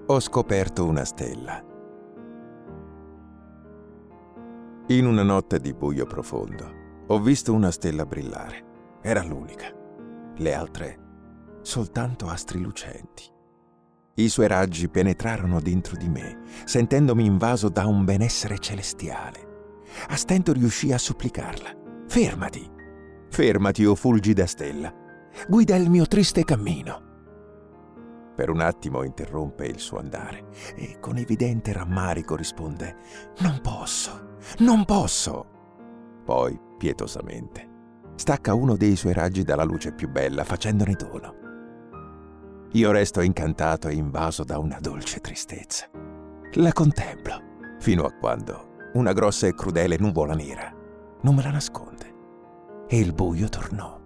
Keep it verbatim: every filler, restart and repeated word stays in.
Ho scoperto una stella. In una notte di buio profondo, ho visto una stella brillare. Era l'unica. Le altre, soltanto astri lucenti. I suoi raggi penetrarono dentro di me, sentendomi invaso da un benessere celestiale. A stento riuscii a supplicarla. Fermati! Fermati, o fulgida stella! Guida il mio triste cammino. Per un attimo interrompe il suo andare e con evidente rammarico risponde: non posso, non posso. Poi, pietosamente, stacca uno dei suoi raggi dalla luce più bella, facendone dono. Io resto incantato e invaso da una dolce tristezza. La contemplo, fino a quando una grossa e crudele nuvola nera non me la nasconde e il buio tornò.